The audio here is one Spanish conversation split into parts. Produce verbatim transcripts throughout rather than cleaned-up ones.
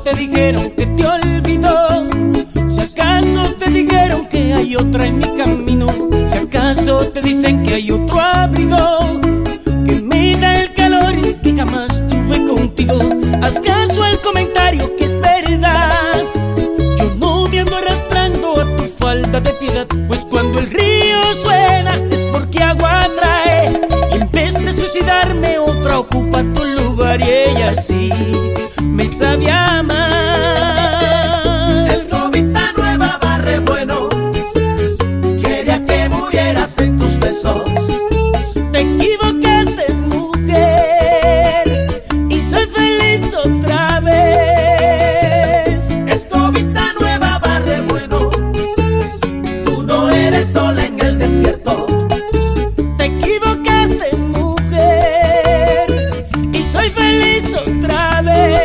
te dijeron que te olvidó? Si acaso te dijeron que hay otra en mi camino, si acaso te dicen que hay otro abrigo que me da el calor que jamás tuve contigo, haz caso al comentario que es verdad. Yo no me ando arrastrando a tu falta de piedad, pues cuando el río suena es porque agua trae, y en vez de suicidarme otra ocupa tu lugar, y ella sí me sabe amar. Escobita nueva, barre bueno, quería que murieras en tus besos. Te equivocaste, mujer, y soy feliz otra vez. Escobita nueva, barre bueno, tú no eres sola en el desierto. Te equivocaste, mujer, y soy feliz otra vez.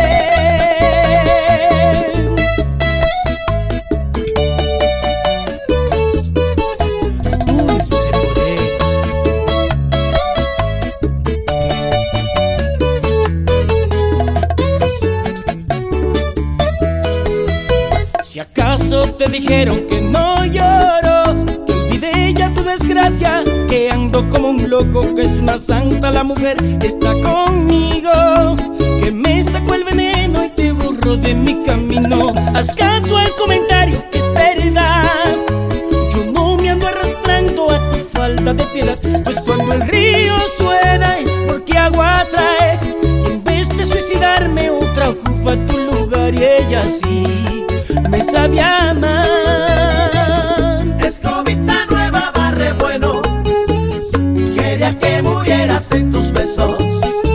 Dulce poder. Si acaso te dijeron que no lloro, que olvidé ya tu desgracia, que ando como un loco, que es una santa la mujer que está conmigo, que me sacó el veneno y te borró de mi camino, haz caso al comentario que es verdad. Yo no me ando arrastrando a tu falta de piedad, pues cuando el río suena es porque agua trae, y en vez de suicidarme otra ocupa tu lugar, y ella sí me sabe amar. Escobita nueva, barre bueno, quería que murieras en tus besos.